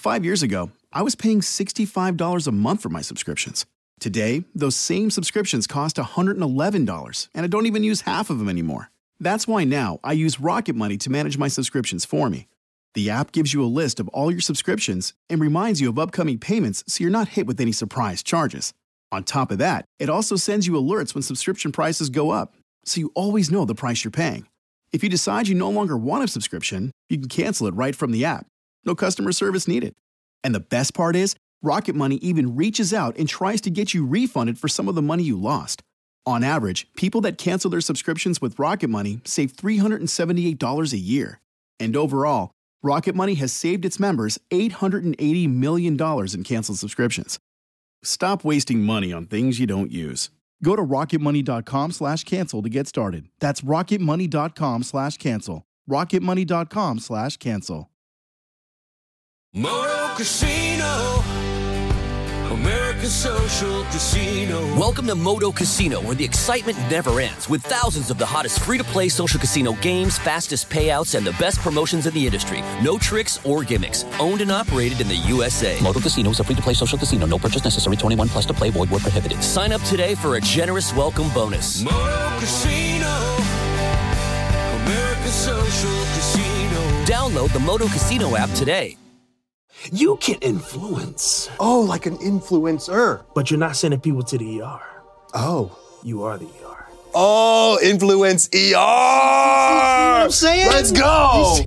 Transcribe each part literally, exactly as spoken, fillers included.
Five years ago, I was paying sixty-five dollars a month for my subscriptions. Today, those same subscriptions cost one hundred eleven dollars, and I don't even use half of them anymore. That's why now I use Rocket Money to manage my subscriptions for me. The app gives you a list of all your subscriptions and reminds you of upcoming payments so you're not hit with any surprise charges. On top of that, it also sends you alerts when subscription prices go up, so you always know the price you're paying. If you decide you no longer want a subscription, you can cancel it right from the app. No customer service needed. And the best part is, Rocket Money even reaches out and tries to get you refunded for some of the money you lost. On average, people that cancel their subscriptions with Rocket Money save three hundred seventy-eight dollars a year. And overall, Rocket Money has saved its members eight hundred eighty million dollars in canceled subscriptions. Stop wasting money on things you don't use. Go to rocketmoney.com slash cancel to get started. That's rocketmoney.com slash cancel. rocketmoney.com slash cancel. Moto Casino, American Social Casino. Welcome to Moto Casino, where the excitement never ends, with thousands of the hottest free-to-play social casino games, fastest payouts, and the best promotions in the industry. No tricks or gimmicks. Owned and operated in the U S A. Moto Casino is a free-to-play social casino. No purchase necessary. twenty-one plus to play. Void where prohibited. Sign up today for a generous welcome bonus. Moto Casino, American Social Casino. Download the Moto Casino app today. You can influence. Oh, like an influencer. But you're not sending people to the E R. Oh. You are the E R. Oh, influence E R! You know what I'm saying? Let's go!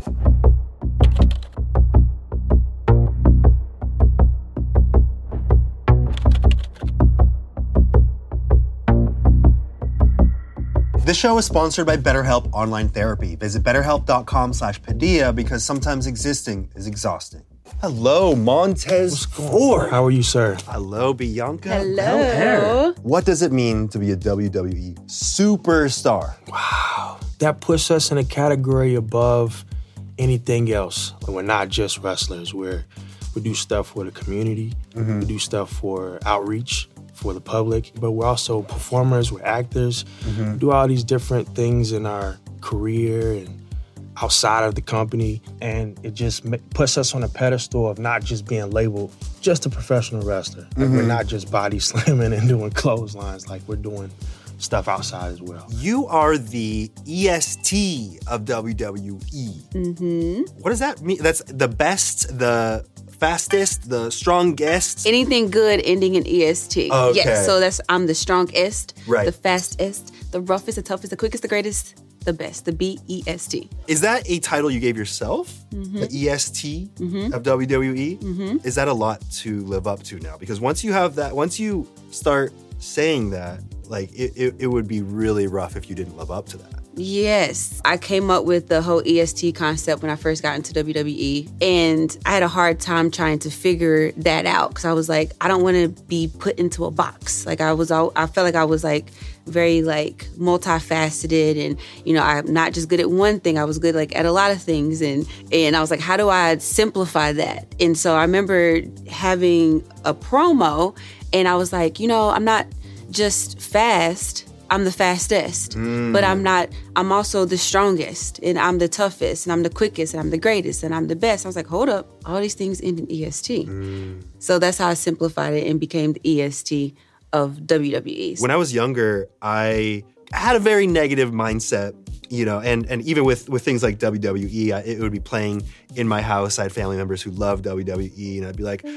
This show is sponsored by BetterHelp Online Therapy. Visit betterhelp.com slash Padilla because sometimes existing is exhausting. Hello, Montez Ford. How are you, sir? Hello, Bianca. Hello. What does it mean to be a W W E superstar? Wow. That puts us in a category above anything else. We're not just wrestlers. We're, we do stuff for the community. Mm-hmm. We do stuff for outreach for the public. But we're also performers. We're actors. Mm-hmm. We do all these different things in our career and outside of the company, and it just puts us on a pedestal of not just being labeled just a professional wrestler. Like mm-hmm. We're not just body slamming and doing clotheslines, like we're doing stuff outside as well. You are the E S T of W W E. Mm-hmm. What does that mean? That's the best, the fastest, the strongest? Anything good ending in E S T. Okay. Yes, so that's I'm the strongest, right. The fastest, the roughest, the toughest, the quickest, the greatest, the best, the B E S T. Is that a title you gave yourself? Mm-hmm. The E S T mm-hmm. of W W E? Mm-hmm. Is that a lot to live up to now? Because once you have that, once you start saying that, like it, it, it would be really rough if you didn't live up to that. Yes. I came up with the whole E S T concept when I first got into W W E, and I had a hard time trying to figure that out because I was like, I don't want to be put into a box. Like I was, I felt like I was like very like multifaceted, and you know, I'm not just good at one thing. I was good like at a lot of things, and and I was like, how do I simplify that? And so I remember having a promo, and I was like, you know, I'm not just fast. I'm the fastest, mm. but I'm not, I'm also the strongest, and I'm the toughest, and I'm the quickest, and I'm the greatest, and I'm the best. I was like, hold up, all these things end in E S T. Mm. So that's how I simplified it and became the E S T of W W E. When I was younger, I had a very negative mindset, you know, and, and even with, with things like W W E, I, it would be playing in my house. I had family members who loved W W E, and I'd be like,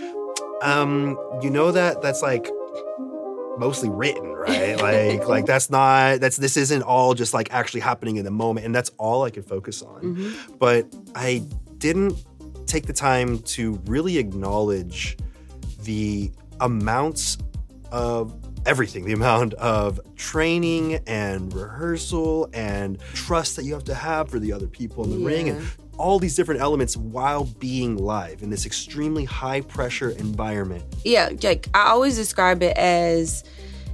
um, you know that that's like mostly written, right? Like, like that's not, that's, this isn't all just like actually happening in the moment. And that's all I could focus on. Mm-hmm. But I didn't take the time to really acknowledge the amounts of everything, the amount of training and rehearsal and trust that you have to have for the other people in the yeah. ring, and all these different elements while being live in this extremely high pressure environment. Yeah, like I always describe it as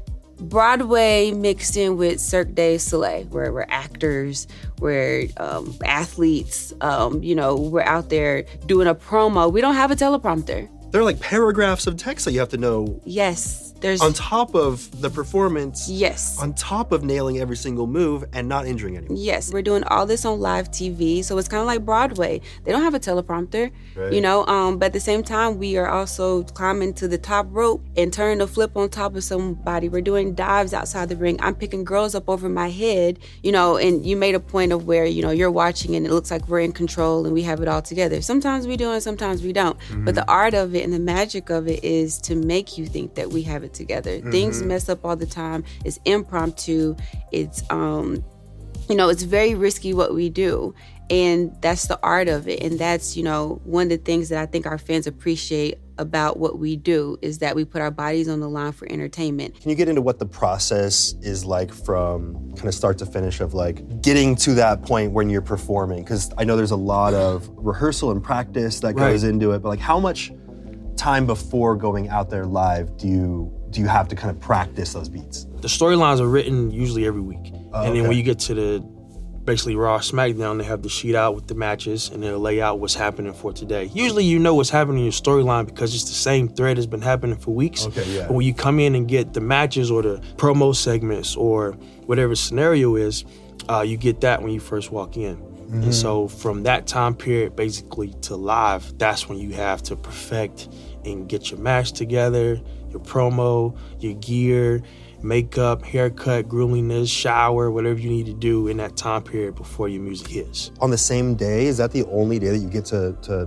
Broadway mixed in with Cirque du Soleil, where we're actors, we're um, athletes, um, you know, we're out there doing a promo. We don't have a teleprompter. there are like paragraphs of text that you have to know Yes. There's on top of the performance. Yes. On top of nailing every single move and not injuring anyone. Yes, we're doing all this on live T V, so it's kind of like Broadway. They don't have a teleprompter, Right. you know, um, but at the same time, we are also climbing to the top rope and turning a flip on top of somebody. We're doing dives outside the ring. I'm picking girls up over my head, you know, and you made a point of where, you know, you're watching and it looks like we're in control and we have it all together. Sometimes we do and sometimes we don't. Mm-hmm. But the art of it and the magic of it is to make you think that we have it together. Mm-hmm. Things mess up all the time. It's impromptu. It's, um, you know, it's very risky what we do. And that's the art of it. And that's, you know, one of the things that I think our fans appreciate about what we do is that we put our bodies on the line for entertainment. Can you get into what the process is like from kind of start to finish of like getting to that point when you're performing? Because I know there's a lot of rehearsal and practice that goes Right. into it, but like how much time before going out there live do you do you have to kind of practice those beats? The storylines are written usually every week. Oh, and then okay. when you get to the basically Raw, SmackDown, they have the sheet out with the matches and they'll lay out what's happening for today. Usually you know what's happening in your storyline because it's the same thread that's been happening for weeks. Okay, yeah. But when you come in and get the matches or the promo segments or whatever scenario is, uh, you get that when you first walk in. Mm-hmm. And so from that time period basically to live, that's when you have to perfect and get your match together, your promo, your gear, makeup, haircut, groominess, shower, whatever you need to do in that time period before your music hits. On the same day, is that the only day that you get to to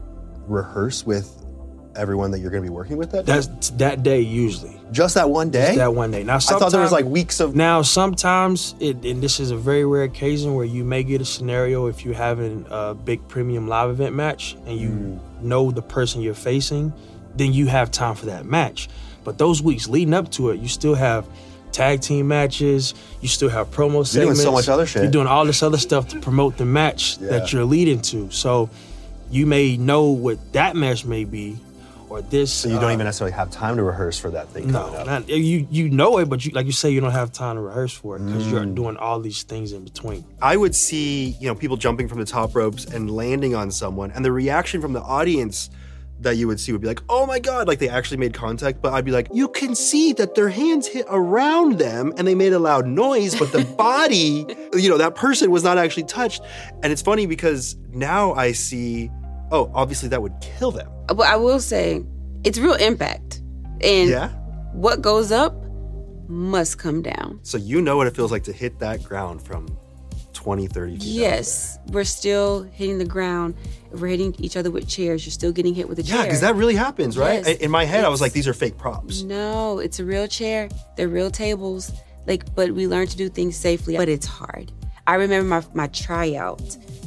rehearse with everyone that you're going to be working with that day? That's that day usually. Just that one day? Just that one day. Now, I thought there was sometime- like weeks of... Now, sometimes, it, and this is a very rare occasion where you may get a scenario if you're having a big premium live event match and you Mm. know the person you're facing, then you have time for that match. But those weeks leading up to it, you still have tag team matches, you still have promo segments. You're doing so much other shit. You're doing all this other stuff to promote the match Yeah. that you're leading to. So you may know what that match may be, or this. So you don't uh, even necessarily have time to rehearse for that thing coming No, up. not, you you know it, but you, like you say, you don't have time to rehearse for it because Mm. you're doing all these things in between. I would see, you know, people jumping from the top ropes and landing on someone, and the reaction from the audience that you would see would be like, oh my God, like they actually made contact. But I'd be like, you can see that their hands hit around them and they made a loud noise, but the body, you know, that person was not actually touched. And it's funny because now I see, oh, obviously that would kill them. But I will say, it's real impact. And Yeah? what goes up must come down. So you know what it feels like to hit that ground from twenty, thirty feet. Yes, we're still hitting the ground. If we're hitting each other with chairs, you're still getting hit with a Yeah, chair. because that really happens, right? Yes. In my head, I was It's- like, these are fake props. No, it's a real chair. They're real tables. Like, but we learn to do things safely. But it's hard. I remember my my tryout,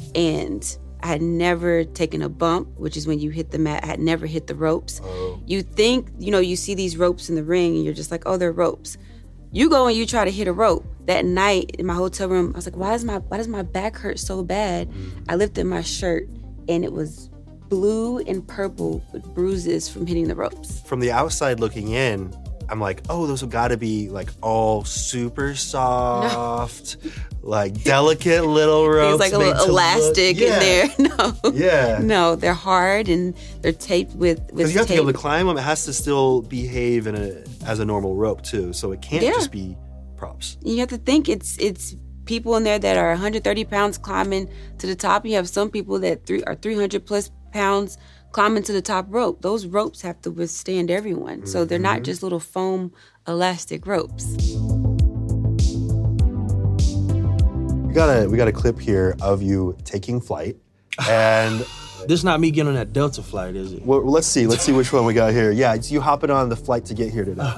and I had never taken a bump, which is when you hit the mat. I had never hit the ropes. Oh. You think, you know, you see these ropes in the ring, and you're just like, oh, they're ropes. You go and you try to hit a rope. That night in my hotel room, I was like, why is my why does my back hurt so bad? I lifted my shirt, and it was blue and purple with bruises from hitting the ropes. From the outside looking in, I'm like, oh, those have got to be like all super soft, like delicate little ropes. It's like a made little to look- elastic Yeah. in there. No. Yeah. No, they're hard and they're taped with with Because you have to be able to tape. climb them. It has to still behave in a as a normal rope too. So it can't Yeah. just be props. You have to think it's it's people in there that are one hundred thirty pounds climbing to the top. You have some people that three are three hundred plus pounds climbing to the top rope. Those ropes have to withstand everyone. So they're not just little foam elastic ropes. We got a we got a clip here of you taking flight, and This is not me getting on that Delta flight, is it? well, let's see let's see which one we got here. Yeah, it's you hopping on the flight to get here today.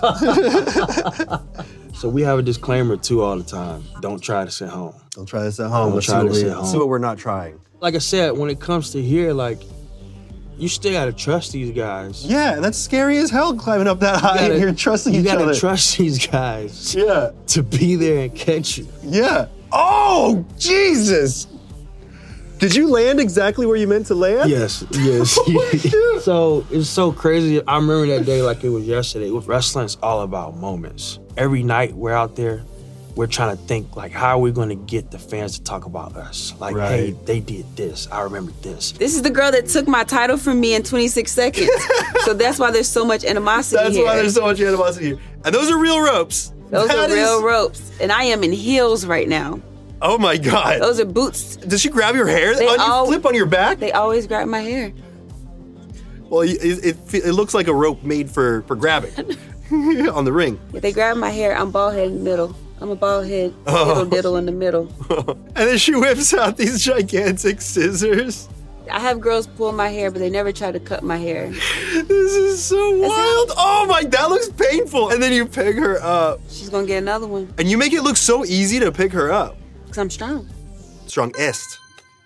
So we have a disclaimer too all the time. Don't try this at home. Don't try this at home. Don't Let's see try what, this we, at home. see what we're not trying. Like I said, when it comes to here, like, you still gotta trust these guys. Yeah, that's scary as hell climbing up that high You gotta- and you're trusting you each gotta other. trust these guys Yeah, to be there and catch you. yeah. Oh, Jesus! Did you land exactly where you meant to land? Yes, yes. God. So it's so crazy. I remember that day like it was yesterday. With wrestling, it's all about moments. Every night we're out there, we're trying to think, like, how are we going to get the fans to talk about us? Like, Right. hey, they did this. I remember this. This is the girl that took my title from me in twenty-six seconds. So that's why there's so much animosity That's here. why there's so much animosity here. And those are real ropes. Those That are real is- ropes. And I am in heels right now. Oh my God. Those are boots. Does she grab your hair? They on you all- flip on your back? They always grab my hair. Well, it, it, it looks like a rope made for, for grabbing on the ring. If they grab my hair, I'm bald head in the middle. I'm a bald head, Oh. diddle diddle in the middle. And then she whips out these gigantic scissors. I have girls pull my hair, but they never try to cut my hair. This is so wild. Oh my, that looks painful. And then you pick her up. She's gonna get another one, And you make it look so easy to pick her up. because I'm strong. Strongest.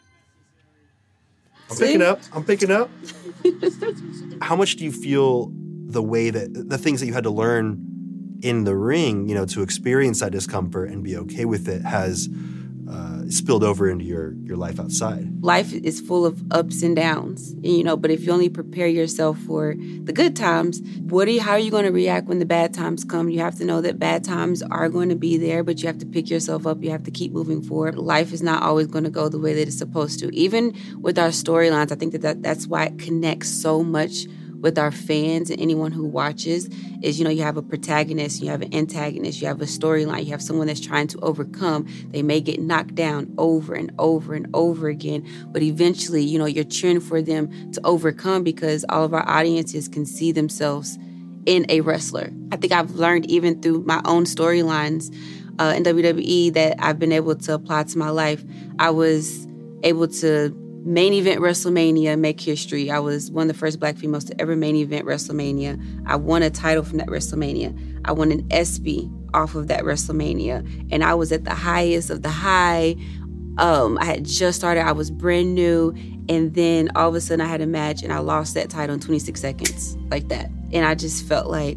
I'm See? picking up. I'm picking up. How much do you feel the way that the things that you had to learn in the ring, you know, to experience that discomfort and be okay with it has uh, spilled over into your your life outside? Life is full of ups and downs, and, you know, but if you only prepare yourself for the good times, what are you, how are you going to react when the bad times come? You have to know that bad times are going to be there, but you have to pick yourself up. You have to keep moving forward. Life is not always going to go the way that it's supposed to. Even with our storylines, I think that, that that's why it connects so much with our fans and anyone who watches is, you know, you have a protagonist, you have an antagonist, you have a storyline, you have someone that's trying to overcome. They may get knocked down over and over and over again, but eventually, you know, you're cheering for them to overcome because all of our audiences can see themselves in a wrestler. I think I've learned even through my own storylines uh, in W W E that I've been able to apply to my life. I was able to main event WrestleMania, make history. I was one of the first black females to ever main event WrestleMania. I won a title from that WrestleMania. I won an ESPY off of that WrestleMania. And I was at the highest of the high. Um, I had just started. I was brand new. And then all of a sudden I had a match and I lost that title in twenty-six seconds like that. And I just felt like,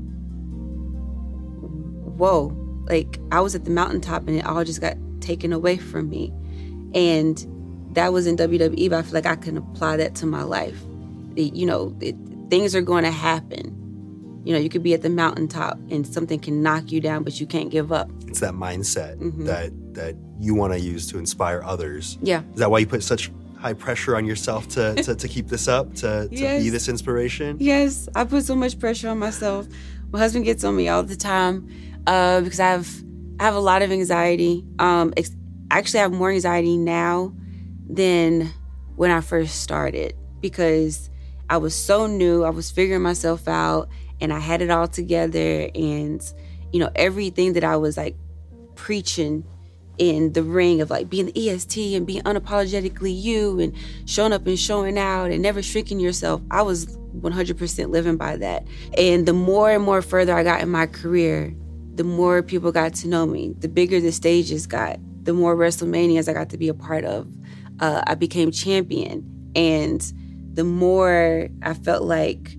whoa, like I was at the mountaintop and it all just got taken away from me. And that was in W W E, but I feel like I can apply that to my life. It, you know, it, things are going to happen. You know, you could be at the mountaintop and something can knock you down, but you can't give up. It's that mindset Mhm. that that you want to use to inspire others. Yeah. Is that why you put such high pressure on yourself to to, to keep this up, to, to Yes. be this inspiration? Yes, I put so much pressure on myself. My husband gets on me all the time uh, because I have I have a lot of anxiety. Um, ex- actually, I have more anxiety now than when I first started because I was so new. I was figuring myself out and I had it all together. And, you know, everything that I was like preaching in the ring of like being the E S T and being unapologetically you and showing up and showing out and never shrinking yourself, I was one hundred percent living by that. And the more and more further I got in my career, the more people got to know me, the bigger the stages got, the more WrestleManias I got to be a part of. Uh, I became champion. And the more I felt like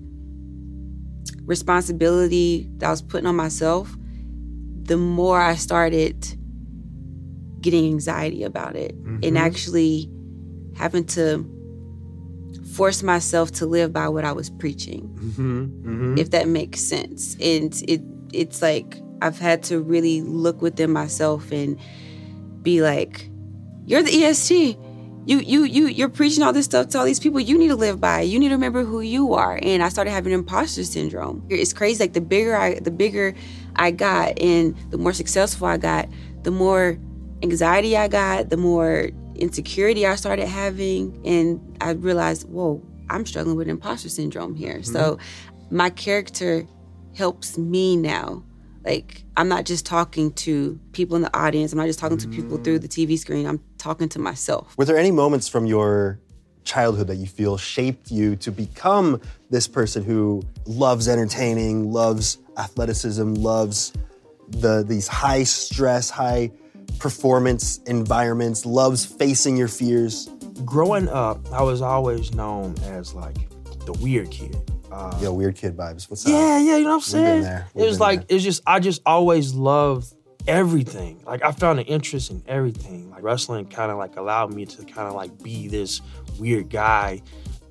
responsibility that I was putting on myself, the more I started getting anxiety about it Mhm. and actually having to force myself to live by what I was preaching, Mm-hmm. Mm-hmm. if that makes sense. And it it's like I've had to really look within myself and be like, you're the E S T. You you you you're preaching all this stuff to all these people. You need to live by it. You need to remember who you are. And I started having imposter syndrome. It's crazy. Like the bigger I the bigger I got and the more successful I got, the more anxiety I got, the more insecurity I started having. And I realized, whoa, I'm struggling with imposter syndrome here. Mm-hmm. So my character helps me now. Like, I'm not just talking to people in the audience. I'm not just talking to people through the T V screen. I'm talking to myself. Were there any moments from your childhood that you feel shaped you to become this person who loves entertaining, loves athleticism, loves the these high stress, high performance environments, loves facing your fears? Growing up, I was always known as like the weird kid. Uh, Yo, weird kid vibes. What's up? Yeah, yeah, you know what I'm We've saying? been there. It We've was been like, there. it's just, I just always loved everything. Like, I found an interest in everything. Like, wrestling kind of like allowed me to kind of like be this weird guy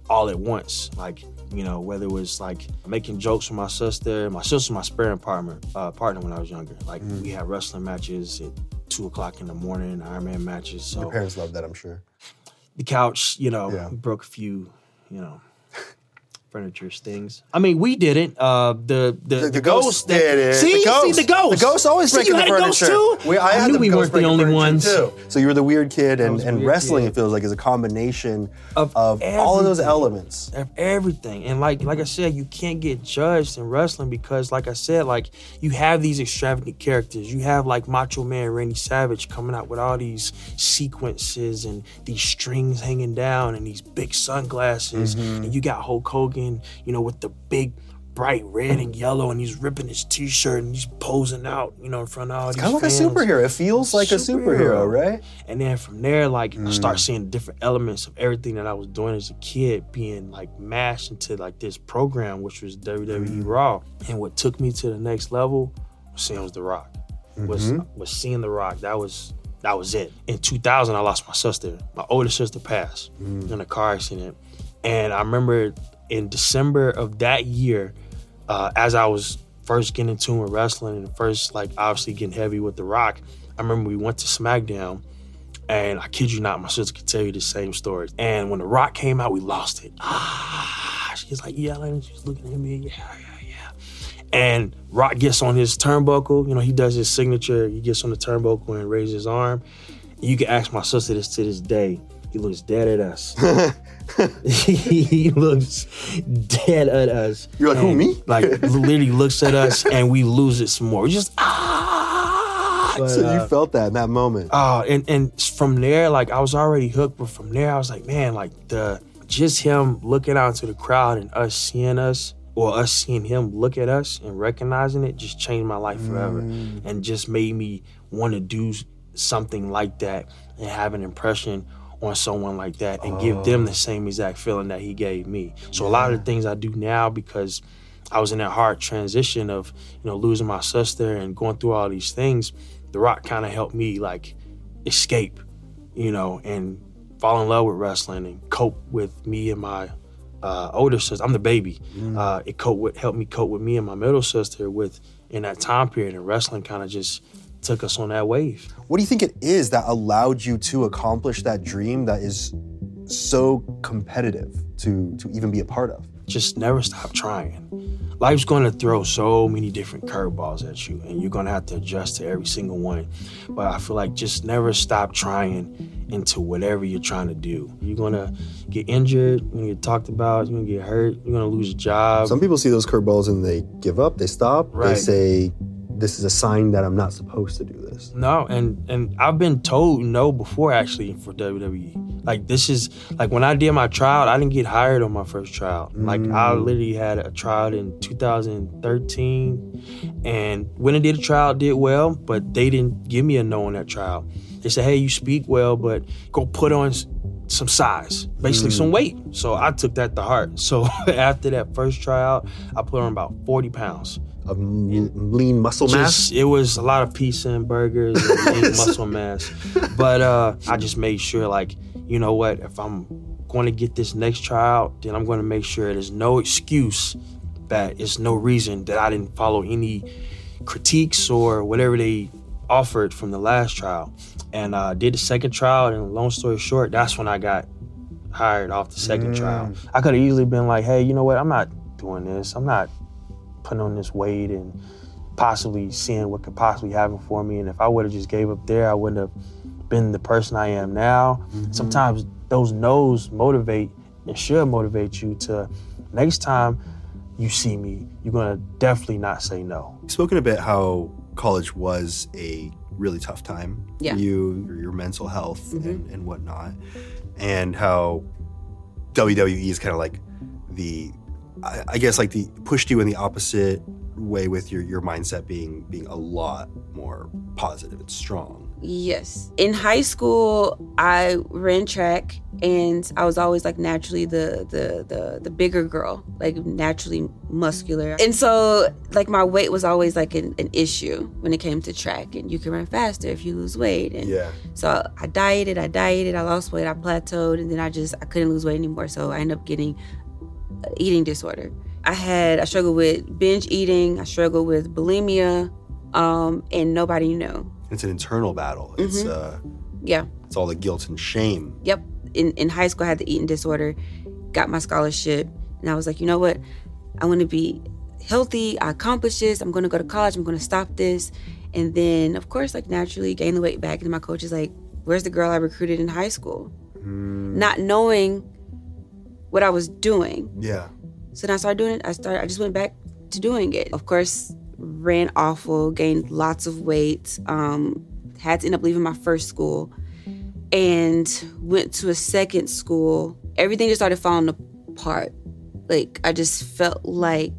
all at once. Like, you know, whether it was like making jokes with my sister. My sister was my sparring partner, uh, partner when I was younger. Like, mm. we had wrestling matches at two o'clock in the morning, Ironman matches. So your parents loved that, I'm sure. The couch, you know, yeah. broke a few, you know, furniture things. I mean, we didn't. Uh, the, the, the, the, the ghost, ghost did it. See, the ghost. see the ghost. The ghost always see, breaking you the had furniture. A ghost too? We, I, I had knew the we weren't the only ones. Too. So you were the weird kid, and, and weird wrestling, kid. it feels like, is a combination of, of all of those elements. Of everything. And like like I said, you can't get judged in wrestling because, like I said, like you have these extravagant characters. You have like Macho Man Randy Savage coming out with all these sequences and these strings hanging down and these big sunglasses. Mm-hmm. And you got Hulk Hogan, you know, with the big bright red and yellow, and he's ripping his t-shirt and he's posing out, you know, in front of all it's these kind of like fans. a superhero. It feels like superhero. a superhero, right? And then from there, like, mm. I start seeing different elements of everything that I was doing as a kid being, like, mashed into, like, this program, which was W W E mm. Raw. And what took me to the next level was seeing was The Rock. Mm-hmm. Was was seeing The Rock. That was that was it. In two thousand, I lost my sister. My older sister passed mm. in a car accident. And I remember in December of that year, Uh, as I was first getting in tune with wrestling and first, like, obviously getting heavy with The Rock, I remember we went to SmackDown, and I kid you not, my sister could tell you the same story. And when The Rock came out, we lost it. Ah, she was like yelling, she was looking at me, yeah, yeah, yeah. And Rock gets on his turnbuckle, you know, he does his signature, he gets on the turnbuckle and raises his arm. And you can ask my sister this to this day, he looks dead at us. He looks dead at us. You're like, who, me? Like, literally looks at us, and we lose it some more. We just, ah! But, so uh, you felt that in that moment. Oh, uh, and, and from there, like, I was already hooked, but from there, I was like, man, like, the just him looking out into the crowd and us seeing us, or us seeing him look at us and recognizing it, just changed my life forever. Mm. And just made me want to do something like that and have an impression on someone like that and oh. give them the same exact feeling that he gave me. So yeah. a lot of the things I do now, because I was in that hard transition of, you know, losing my sister and going through all these things, The Rock kind of helped me, like, escape, you know, and fall in love with wrestling and cope with me and my uh, older sister. I'm the baby. Mm. Uh, it cope with, helped me cope with me and my middle sister with in that time period, and wrestling kind of just took us on that wave. What do you think it is that allowed you to accomplish that dream that is so competitive to, to even be a part of? Just never stop trying. Life's gonna throw so many different curveballs at you, and you're gonna have to adjust to every single one. But I feel like just never stop trying into whatever you're trying to do. You're gonna get injured, you're gonna get talked about, you're gonna get hurt, you're gonna lose a job. Some people see those curveballs and they give up, they stop, right. They say, this is a sign that I'm not supposed to do this. No, and and I've been told no before, actually, for W W E. Like, this is, like, when I did my trial, I didn't get hired on my first trial. Mm. Like, I literally had a trial in two thousand thirteen, and when I did a trial, it did well, but they didn't give me a no on that trial. They said, hey, you speak well, but go put on some size, basically mm. some weight. So I took that to heart. So after that first tryout, I put on about forty pounds. Of lean muscle just, mass? It was a lot of pizza and burgers and lean muscle mass. But uh, I just made sure, like, you know what, if I'm going to get this next tryout, then I'm going to make sure there's no excuse, that it's no reason that I didn't follow any critiques or whatever they offered from the last trial. And I uh, did the second trial, and long story short, that's when I got hired off the second mm. trial. I could have easily been like, hey, you know what, I'm not doing this. I'm not putting on this weight and possibly seeing what could possibly happen for me. And if I would have just gave up there, I wouldn't have been the person I am now. Mm-hmm. Sometimes those no's motivate and should motivate you to, next time you see me, you're gonna definitely not say no. You've spoken a bit how college was a really tough time yeah. for you, your mental health mm-hmm. and, and whatnot, and how W W E is kind of like the, I, I guess like the pushed you in the opposite way with your, your mindset being being a lot more positive and strong. Yes. In high school, I ran track And I was always like naturally the the the the bigger girl, like naturally muscular. And so like my weight was always like an, an issue when it came to track. And you can run faster if you lose weight. And Yeah. so I dieted, I dieted, I lost weight, I plateaued, and then I just I couldn't lose weight anymore. So I ended up getting an eating disorder. I had I struggled with binge eating, I struggled with bulimia, um, and nobody knew. It's an internal battle. It's uh, Yeah. it's all the guilt and shame. Yep. In in high school, I had the eating disorder, got my scholarship, and I was like, you know what? I want to be healthy. I accomplished this. I'm going to go to college. I'm going to stop this. And then, of course, like naturally gain the weight back. And my coach is like, where's the girl I recruited in high school? Mm. Not knowing what I was doing. Yeah. So then I started doing it. I started. I just went back to doing it. Of course, ran awful, gained lots of weight, um, had to end up leaving my first school, and went to a second school. Everything just started falling apart. Like, I just felt like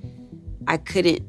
I couldn't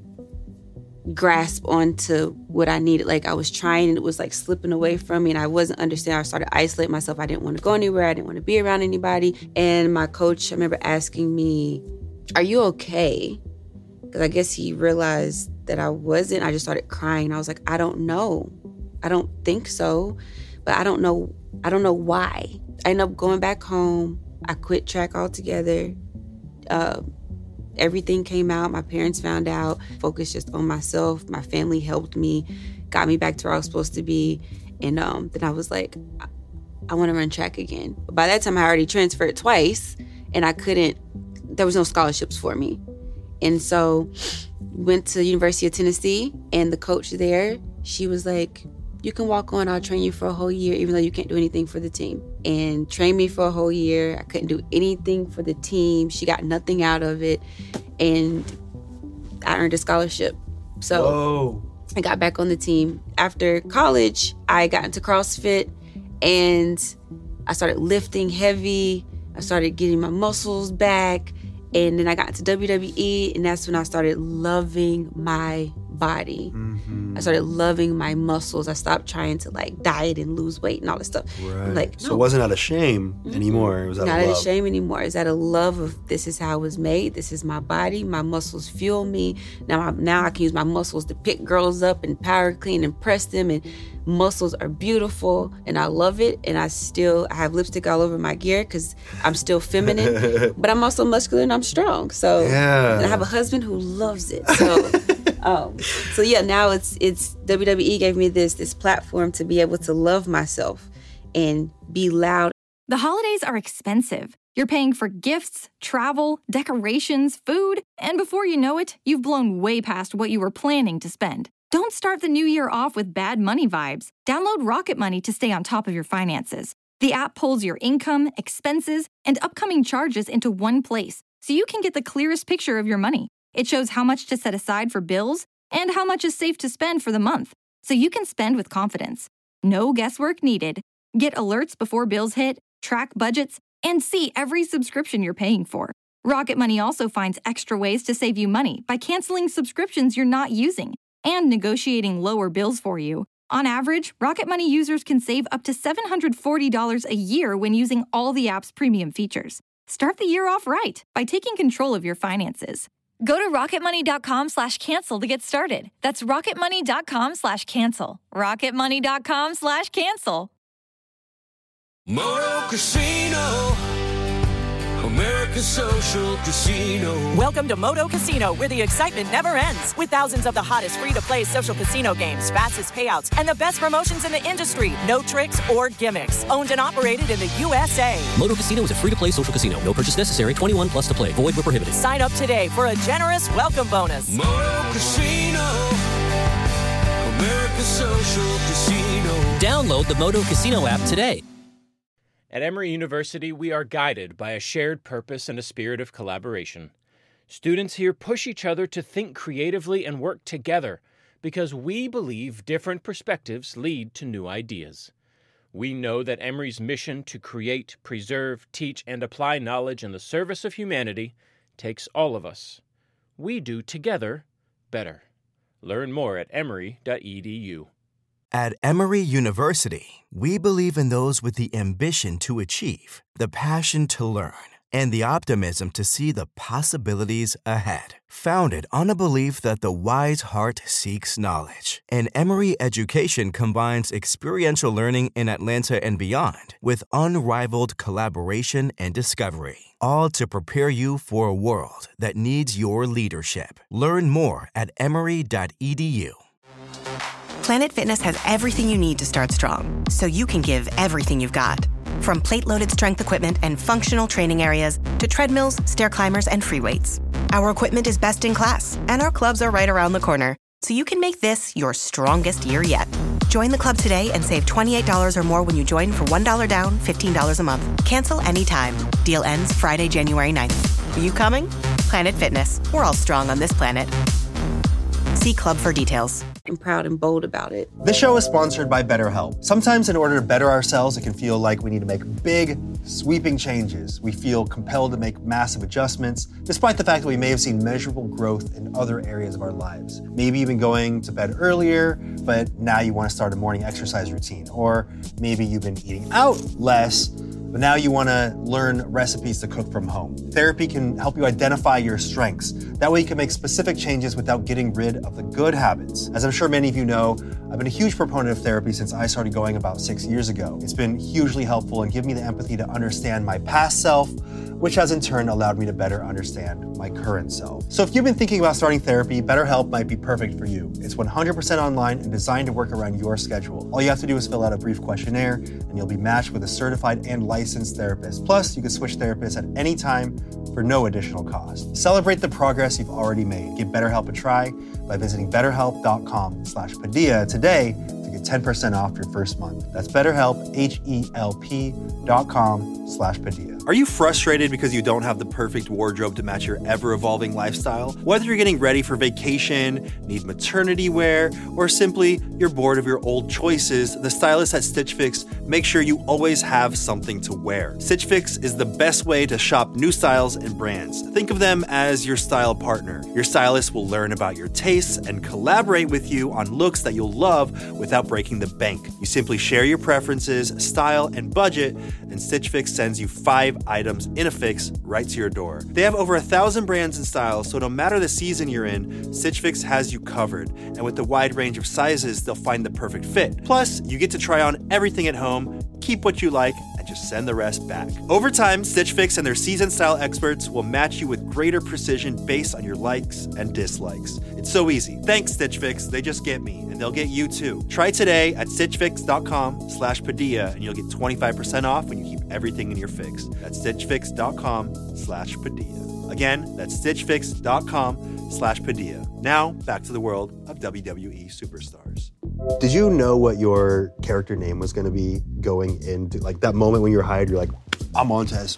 grasp onto what I needed. Like, I was trying and it was like slipping away from me, and I wasn't understanding. I started isolating myself. I didn't want to go anywhere. I didn't want to be around anybody. And my coach, I remember asking me, are you okay? Because I guess he realized that I wasn't. I just started crying. I was like, I don't know. I don't think so. But I don't know. I don't know why. I ended up going back home. I quit track altogether. Uh, everything came out. My parents found out. Focused just on myself. My family helped me, got me back to where I was supposed to be. And um, then I was like, I, I want to run track again. But by that time, I already transferred twice, and I couldn't. There was no scholarships for me. And so went to University of Tennessee, and the coach there, she was like, you can walk on, I'll train you for a whole year, even though you can't do anything for the team. And trained me for a whole year. I couldn't do anything for the team. She got nothing out of it. And I earned a scholarship. So Whoa. I got back on the team. After college, I got into CrossFit, and I started lifting heavy. I started getting my muscles back. And then I got into W W E, and that's when I started loving my body. Mm-hmm. I started loving my muscles. I stopped trying to like diet and lose weight and all this stuff. Right. Like, so no. it wasn't out of shame anymore. It was out Not of out love. of shame anymore. It's out of love of this is how I was made. This is my body. My muscles fuel me. Now, I, now I can use my muscles to pick girls up and power clean and press them. And muscles are beautiful, and I love it. And I still I have lipstick all over my gear because I'm still feminine, but I'm also muscular and I'm strong. So Yeah. and I have a husband who loves it. So. Um, so yeah, now it's it's W W E gave me this this platform to be able to love myself and be loud. The holidays are expensive. You're paying for gifts, travel, decorations, food, and before you know it, you've blown way past what you were planning to spend. Don't start the new year off with bad money vibes. Download Rocket Money to stay on top of your finances. The app pulls your income, expenses, and upcoming charges into one place, so you can get the clearest picture of your money. It shows how much to set aside for bills and how much is safe to spend for the month, so you can spend with confidence. No guesswork needed. Get alerts before bills hit, track budgets, and see every subscription you're paying for. Rocket Money also finds extra ways to save you money by canceling subscriptions you're not using and negotiating lower bills for you. On average, Rocket Money users can save up to seven hundred forty dollars a year when using all the app's premium features. Start the year off right by taking control of your finances. Go to rocketmoney.com slash cancel to get started. That's rocketmoney.com slash cancel. rocketmoney.com slash cancel. Moto Casino, America's social casino. Welcome to Moto Casino, where the excitement never ends. With thousands of the hottest free-to-play social casino games, fastest payouts, and the best promotions in the industry. No tricks or gimmicks. Owned and operated in the U S A. Moto Casino is a free-to-play social casino. No purchase necessary. twenty-one plus to play. Void where prohibited. Sign up today for a generous welcome bonus. Moto Casino, America's social casino. Download the Moto Casino app today. At Emory University, we are guided by a shared purpose and a spirit of collaboration. Students here push each other to think creatively and work together because we believe different perspectives lead to new ideas. We know that Emory's mission to create, preserve, teach, and apply knowledge in the service of humanity takes all of us. We do together better. Learn more at emory dot e d u. At Emory University, we believe in those with the ambition to achieve, the passion to learn, and the optimism to see the possibilities ahead. Founded on a belief that the wise heart seeks knowledge, and Emory education combines experiential learning in Atlanta and beyond with unrivaled collaboration and discovery, all to prepare you for a world that needs your leadership. Learn more at emory dot e d u. Planet Fitness has everything you need to start strong, so you can give everything you've got. From plate-loaded strength equipment and functional training areas to treadmills, stair climbers, and free weights. Our equipment is best in class, and our clubs are right around the corner, so you can make this your strongest year yet. Join the club today and save twenty-eight dollars or more when you join for one dollar down, fifteen dollars a month. Cancel anytime. Deal ends Friday, January ninth. Are you coming? Planet Fitness. We're all strong on this planet. See club for details. I'm proud and bold about it. This show is sponsored by BetterHelp. Sometimes in order to better ourselves, it can feel like we need to make big, sweeping changes. We feel compelled to make massive adjustments, despite the fact that we may have seen measurable growth in other areas of our lives. Maybe even going to bed earlier, but now you want to start a morning exercise routine. Or maybe you've been eating out less, but now you want to learn recipes to cook from home. Therapy can help you identify your strengths. That way you can make specific changes without getting rid of the good habits. As I'm sure many of you know, I've been a huge proponent of therapy since I started going about six years ago. It's been hugely helpful and given me the empathy to understand my past self, which has in turn allowed me to better understand my current self. So if you've been thinking about starting therapy, BetterHelp might be perfect for you. It's one hundred percent online and designed to work around your schedule. All you have to do is fill out a brief questionnaire and you'll be matched with a certified and licensed therapist. Plus, you can switch therapists at any time for no additional cost. Celebrate the progress you've already made. Give BetterHelp a try by visiting betterhelp.com slash Padilla today to get ten percent off your first month. That's BetterHelp, H-E-L-P dot com slash Padilla. Are you frustrated because you don't have the perfect wardrobe to match your ever-evolving lifestyle? Whether you're getting ready for vacation, need maternity wear, or simply you're bored of your old choices, the stylists at Stitch Fix make sure you always have something to wear. Stitch Fix is the best way to shop new styles and brands. Think of them as your style partner. Your stylist will learn about your tastes and collaborate with you on looks that you'll love without breaking the bank. You simply share your preferences, style, and budget, and Stitch Fix sends you five items in a fix right to your door. They have over a thousand brands and styles, so no matter the season you're in, Stitch Fix has you covered. And with the wide range of sizes, they'll find the perfect fit. Plus, you get to try on everything at home, keep what you like, and just send the rest back. Over time, Stitch Fix and their seasoned style experts will match you with greater precision based on your likes and dislikes. It's so easy. Thanks, Stitch Fix. They just get me, and they'll get you too. Try today at stitchfix.com slash Padilla, and you'll get twenty-five percent off when you keep everything in your fix. That's stitchfix.com slash Padilla. Again, that's stitchfix.com slash Padilla. Now, back to the world of W W E superstars. Did you know what your character name was going to be going into, like, that moment when you were hired, you're like, I'm Montez.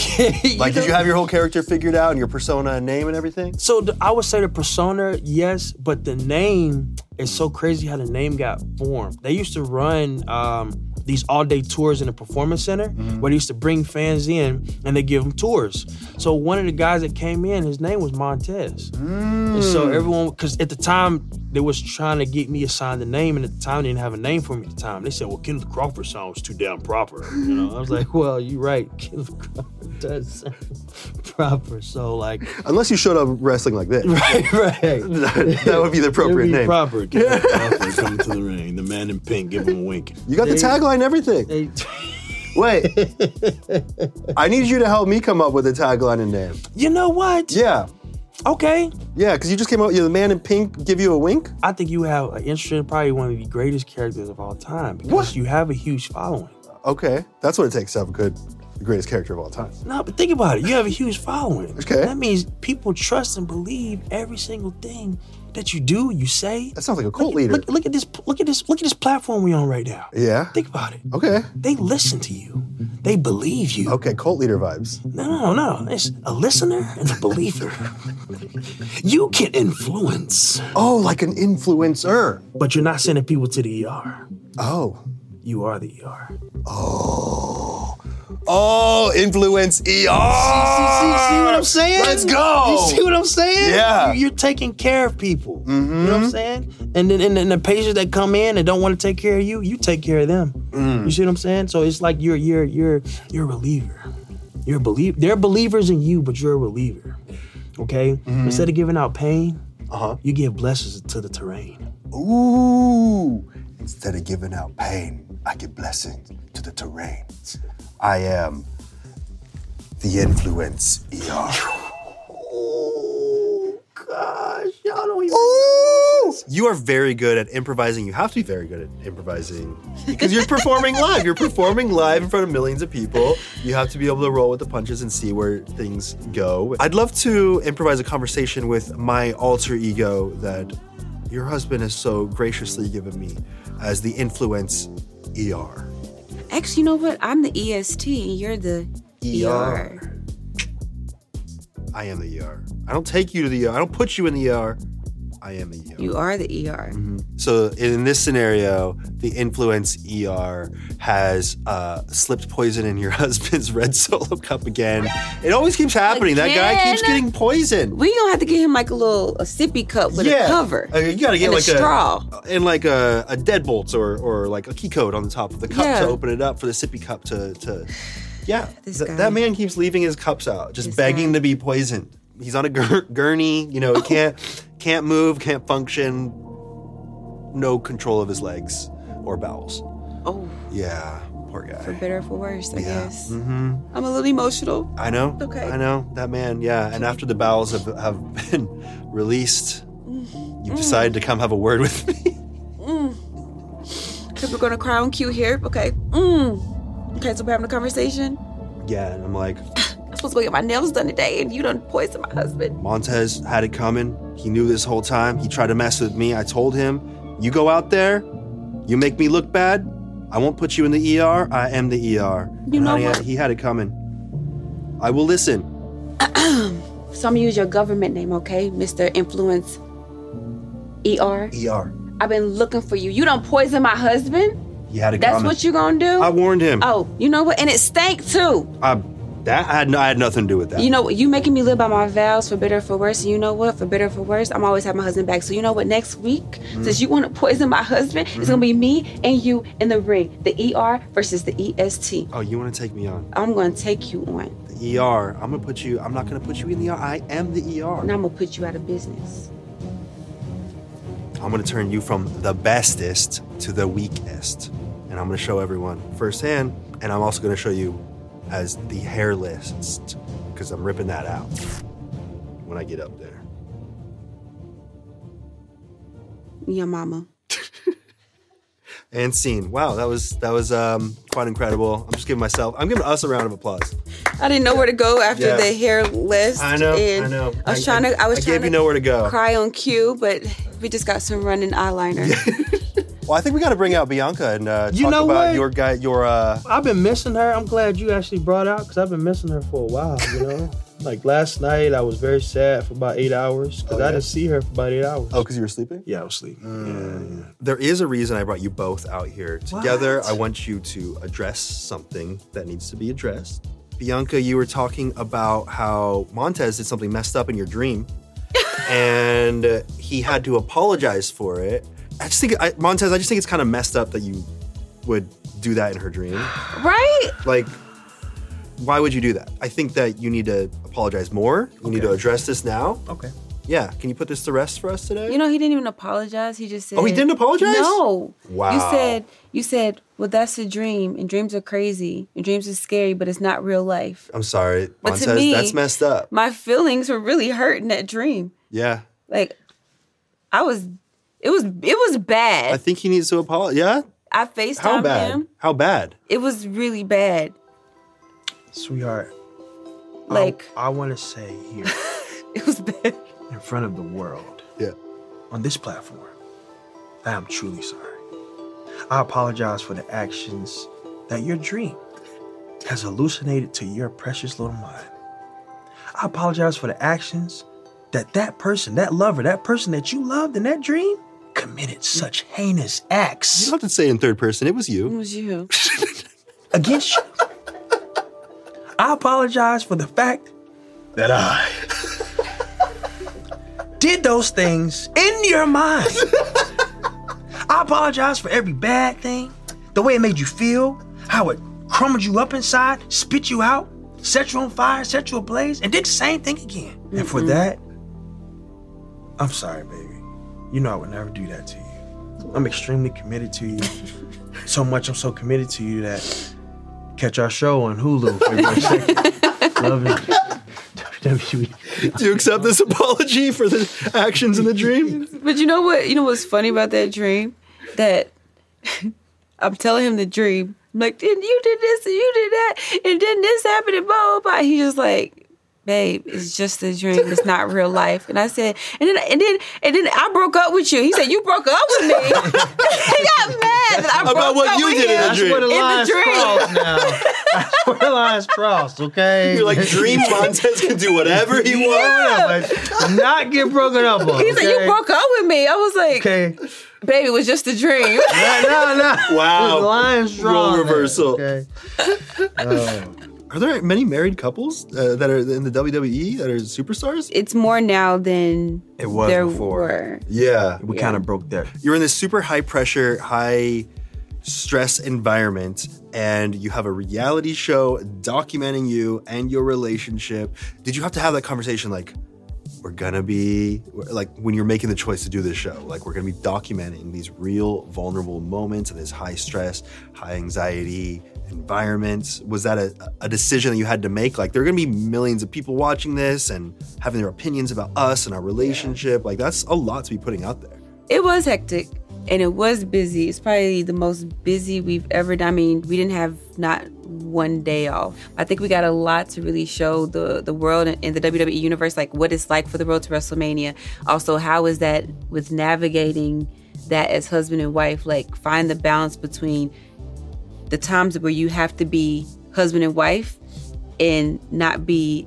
Like, did you have your whole character figured out and your persona and name and everything? So the, I would say the persona, yes, but the name is so crazy how the name got formed. They used to run um, these all-day tours in the Performance Center mm-hmm. where they used to bring fans in and they give them tours. So one of the guys that came in, his name was Montez. Mm. And so everyone, because at the time, they was trying to get me assigned a name, and at the time, they didn't have a name for me at the time. They said, well, Kenneth Crawford sounds too damn proper. You know, I was like, well, you're right. Kenneth Crawford does sound proper. So, like... Unless you showed up wrestling like this. Right, right. that, that would be the appropriate It'd be name. proper. Kenneth Crawford coming to the ring. The man in pink, give him a wink. You got they, the tagline and everything. They, Wait. I need you to help me come up with a tagline and name. You know what? Yeah. Okay. Yeah, because you just came out, you're the man in pink, give you a wink? I think you have an interesting, probably one of the greatest characters of all time. Because what? You have a huge following. Okay. That's what it takes to have a good, the greatest character of all time. No, but think about it. You have a huge following. Okay. That means people trust and believe every single thing that you do, you say. That sounds like a cult look, leader. Look, look at this, look at this, look at this platform we're on right now. Yeah. Think about it. Okay. They listen to you. They believe you. Okay, cult leader vibes. No, no, no. It's a listener and a believer. You can influence. Oh, like an influencer. But you're not sending people to the E R. Oh. You are the E R. Oh. Oh, influence E R. See, see, see, see what I'm saying? Let's go. You see what I'm saying? Yeah. You- You're taking care of people. Mm-hmm. You know what I'm saying? And then and, then the patients that come in and don't want to take care of you, you take care of them. Mm. You see what I'm saying? So it's like you're you're you're you're a reliever. You're a believer. They're believers in you, but you're a reliever. Okay? Mm-hmm. Instead of giving out pain, Uh-huh. you give blessings to the terrain. Ooh. Instead of giving out pain, I give blessings to the terrain. I am the influence E R. Oh, gosh. Y'all don't even Ooh. You are very good at improvising. You have to be very good at improvising because you're performing live. You're performing live in front of millions of people. You have to be able to roll with the punches and see where things go. I'd love to improvise a conversation with my alter ego that your husband has so graciously given me as the influence E R. Actually, you know what? I'm the E S T and you're the E R. I am the E R. I don't take you to the E R. I don't put you in the E R. I am the E R. You are the E R. Mm-hmm. So in this scenario, the influence E R has uh, slipped poison in your husband's red Solo cup again. It always keeps happening. That guy Again? keeps getting poisoned. We gonna have to get him like a little a sippy cup with Yeah. a cover. Uh, you gotta get and like a straw. a and like a, a deadbolts or or like a key code on the top of the cup Yeah. to open it up for the sippy cup to to. Yeah, This Th- guy. that man keeps leaving his cups out, just This begging guy. to be poisoned. He's on a gur- gurney, you know, he can't can't move, can't function, no control of his legs or bowels. Oh, Yeah, poor guy. for better or for worse, I Yeah. guess. Mm-hmm. I'm a little emotional. I know. Okay. I know that man. Yeah, and after the bowels have have been released, you decided to come have a word with me. Because we're gonna cry on cue here. Okay. Mm. Okay, so we're having a conversation. Yeah, and I'm like, I'm supposed to go get my nails done today, and you done poisoned my husband. Montez had it coming. He knew this whole time. He tried to mess with me. I told him, you go out there, you make me look bad, I won't put you in the E R. I am the E R. You And know honey, what? He had it coming. I will listen. So I'm gonna use your government name, okay? Mister Influence E R. E R. I've been looking for you. You done poison my husband? He had it That's coming. what you gonna do? I warned him. Oh, you know what? And it stank too. I, that I had, no, I had nothing to do with that. You know what? You making me live by my vows for better or for worse. And you know what? For better or for worse, I'm always have my husband back. So you know what? Next week, Mm-hmm. since you want to poison my husband, it's gonna be me and you in the ring. The E R versus the E S T. Oh, you want to take me on? I'm gonna take you on, The E R. I'm gonna put you. I'm not gonna put you in the E R. I am the E R. and I'm gonna put you out of business. I'm gonna turn you from the bestest to the weakest, and I'm gonna show everyone firsthand. And I'm also gonna show you as the hairless, because I'm ripping that out when I get up there. Your mama. And scene. Wow, that was that was um, quite incredible. I'm just giving myself. I'm giving us a round of applause. I didn't know where to go after Yeah. the hair list. I know. And I know. I was trying to. I was I trying gave to you nowhere to go. cry on cue, but we just got some running eyeliner. Well, I think we got to bring out Bianca and uh, You talk know about what? your guy. Your uh, I've been missing her. I'm glad you actually brought out because I've been missing her for a while, you know? Like last night, I was very sad for about eight hours because Oh, yeah? I didn't see her for about eight hours. oh, because you were sleeping. Yeah, I was sleeping. Yeah, yeah. There is a reason I brought you both out here together. What? I want you to address something that needs to be addressed. Bianca, you were talking about how Montez did something messed up in your dream, and uh, he had to apologize for it. I just think, I, Montez, I just think it's kind of messed up that you would do that in her dream. Right? Like, why would you do that? I think that you need to apologize more. You need to address this now. Okay. Yeah, can you put this to rest for us today? You know, he didn't even apologize. He just said. Oh, he didn't apologize? No. Wow. You said. You said. Well, that's a dream, and dreams are crazy, and dreams are scary, but it's not real life. I'm sorry, But Montez, to me, that's messed up. My feelings were really hurt in that dream. Yeah. Like, I was. It was. It was bad. I think he needs to apologize. Yeah? I FaceTimed How bad? him. How bad? It was really bad. Sweetheart, Like, I, I want to say here it was bad. in front of the world, Yeah. on this platform, I am truly sorry. I apologize for the actions that your dream has hallucinated to your precious little mind. I apologize for the actions that that person, that lover, that person that you loved in that dream committed such heinous acts. You don't have to say it in third person. It was you. It was you. Against you. I apologize for the fact that I did those things in your mind. I apologize for every bad thing, the way it made you feel, how it crumbled you up inside, spit you out, set you on fire, set you ablaze, and did the same thing again. Mm-hmm. And for that, I'm sorry, baby. You know I would never do that to you. I'm extremely committed to you. So much I'm so committed to you that catch our show on Hulu February second. Love it. W W E. Do you accept this apology for the actions in the dream? But you know what? You know what's funny about that dream? That I'm telling him the dream. I'm like, then you did this and you did that, and then this happened and blah, blah, blah. He's just like, babe, it's just a dream. It's not real life. And I said, and then and then and then I broke up with you. He said, you broke up with me. He got mad that I broke About what up you with did him. in the dream. That's where the In the lines dream. crossed now. That's where the lines crossed, okay? You're like, Dream Montez can do whatever he wants. Yeah, but not get broken up on. He said, okay? you broke up with me. I was like, Okay. babe, it was just a dream. No, no, no. Wow. The line's drawn. Role reversal. there, Okay. Oh. Are there many married couples uh, that are in the W W E that are superstars? It's more now than It was there before. were. Yeah. We Yeah. kind of broke that. You're in this super high pressure, high stress environment, and you have a reality show documenting you and your relationship. Did you have to have that conversation like, we're gonna be, like when you're making the choice to do this show, like we're gonna be documenting these real vulnerable moments in this high stress, high anxiety environment? Was that a, a decision that you had to make? Like there are gonna be millions of people watching this and having their opinions about us and our relationship. Like that's a lot to be putting out there. It was hectic and it was busy. It's probably the most busy we've ever done. I mean, we didn't have not one day off. I think we got a lot to really show the, the world and the W W E universe, like what it's like for the road to WrestleMania. Also, how is that with navigating that as husband and wife, like find the balance between the times where you have to be husband and wife and not be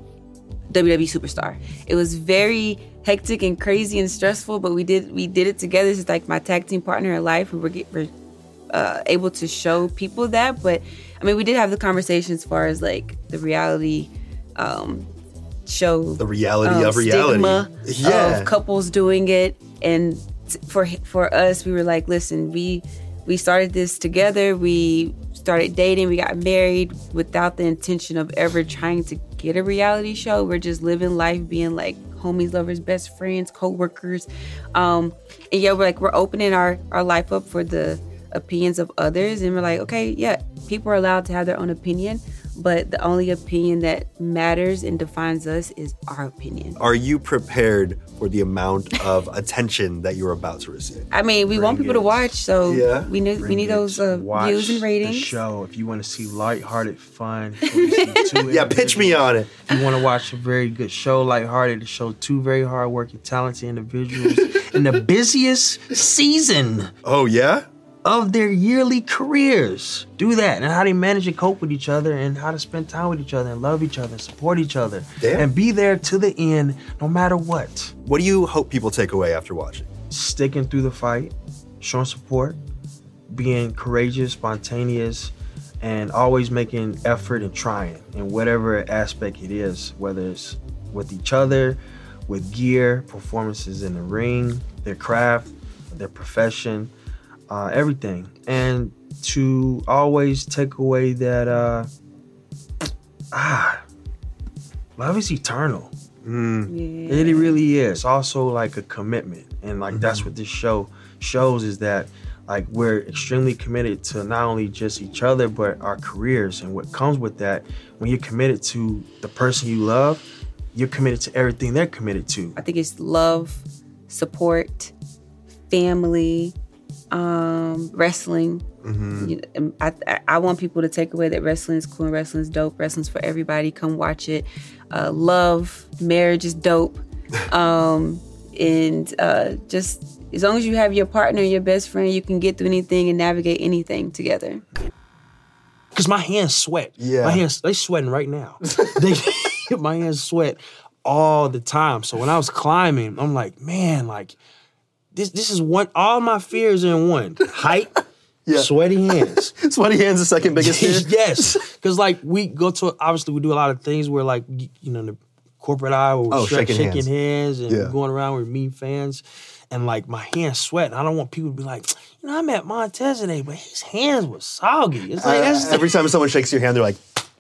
W W E superstar. It was very hectic and crazy and stressful, but we did we did it together. It's like my tag team partner in life, and we're, get, we're uh, able to show people that. But I mean, we did have the conversation as far as like the reality um, show, The reality um, of reality. stigma Yeah. of couples doing it, and t- for for us, we were like, listen, we we started this together. We started dating. We got married without the intention of ever trying to get a reality show. We're just living life, being like homies, lovers, best friends, co-workers. Um, and yeah, we're like, we're opening our, our life up for the opinions of others. And we're like, okay, yeah, people are allowed to have their own opinion, but the only opinion that matters and defines us is our opinion. Are you prepared for the amount of attention that you're about to receive? I mean, we want people to watch, so Yeah. we need we Bring need it. those uh, Watch views and ratings. The show. If you want to see lighthearted fun, if you wanna see two Yeah, pitch me on it. If you want to watch a very good show, lighthearted, to show two very hardworking, talented individuals in the busiest season Oh, yeah? of their yearly careers. Do that, and how they manage to cope with each other, and how to spend time with each other, and love each other, and support each other, Damn. and be there to the end, no matter what. What do you hope people take away after watching? Sticking through the fight, showing support, being courageous, spontaneous, and always making effort and trying in whatever aspect it is, whether it's with each other, with gear, performances in the ring, their craft, their profession, uh, everything. And to always take away that, uh, ah, love is eternal. Mm. It really is. Also like a commitment. And like that's what this show shows, is that like we're extremely committed to not only just each other, but our careers. And what comes with that, when you're committed to the person you love, you're committed to everything they're committed to. I think it's love, support, family, um, wrestling. Mm-hmm. You know, I, I I want people to take away that wrestling is cool and wrestling is dope. Wrestling's for everybody. Come watch it. Uh, love, marriage is dope. Um, and uh, just as long as you have your partner, your best friend, you can get through anything and navigate anything together. Cause my hands sweat. Yeah. My hands, they sweating right now. they, my hands sweat all the time. So when I was climbing, I'm like, man, like, this this is one, all my fears in one. Height, yeah. sweaty hands. Sweaty hands the second biggest fear? Yes. Because, like, we go to, obviously, we do a lot of things where, like, you know, the corporate aisle, we're oh, sh- shaking, shaking hands. hands, and yeah. going around with mean fans. And, like, my hands sweat. I don't want people to be like, you know, I met Montez today, but his hands were soggy. It's like, uh, that's every time someone shakes your hand, they're like...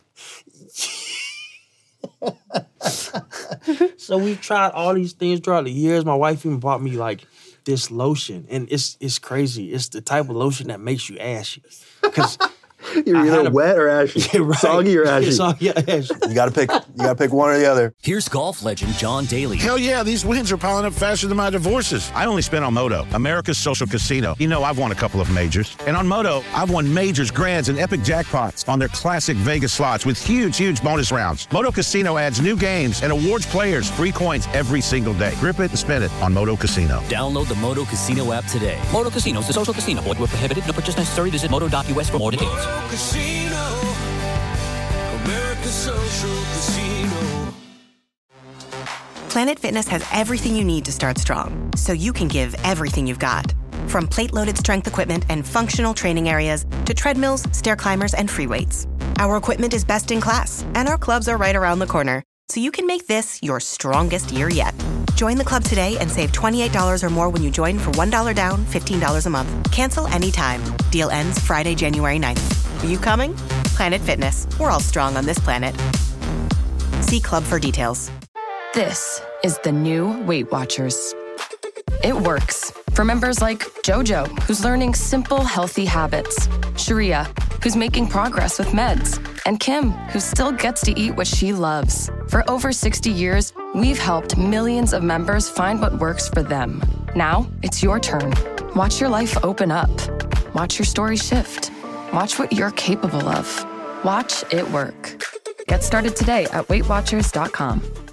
So we've tried all these things throughout the years. My wife even bought me, like, this lotion. And it's it's crazy. It's the type of lotion that makes you ashy. Because... You're either a, wet or ashy. Yeah, right. Soggy or ashy. Soggy or ashy. You gotta pick. You gotta pick one or the other. Here's golf legend John Daly. Hell yeah, these wins are piling up faster than my divorces. I only spent on Moto, America's social casino. You know, I've won a couple of majors. And on Moto, I've won majors, grands, and epic jackpots on their classic Vegas slots with huge, huge bonus rounds. Moto Casino adds new games and awards players free coins every single day. Grip it and spin it on Moto Casino. Download the Moto Casino app today. Moto Casino is a social casino. Void where prohibited. No purchase necessary. Visit moto dot U S for more details. Moto Casino, America's social casino. Planet Fitness has everything you need to start strong, so you can give everything you've got. From plate-loaded strength equipment and functional training areas to treadmills, stair climbers, and free weights. Our equipment is best in class, and our clubs are right around the corner, so you can make this your strongest year yet. Join the club today and save twenty-eight dollars or more when you join for one dollar down, fifteen dollars a month. Cancel anytime. Deal ends Friday, January ninth. Are you coming? Planet Fitness. We're all strong on this planet. See club for details. This is the new Weight Watchers. It works for members like JoJo, who's learning simple, healthy habits, Sharia, who's making progress with meds, and Kim, who still gets to eat what she loves. For over sixty years, we've helped millions of members find what works for them. Now, it's your turn. Watch your life open up. Watch your story shift. Watch what you're capable of. Watch it work. Get started today at weight watchers dot com.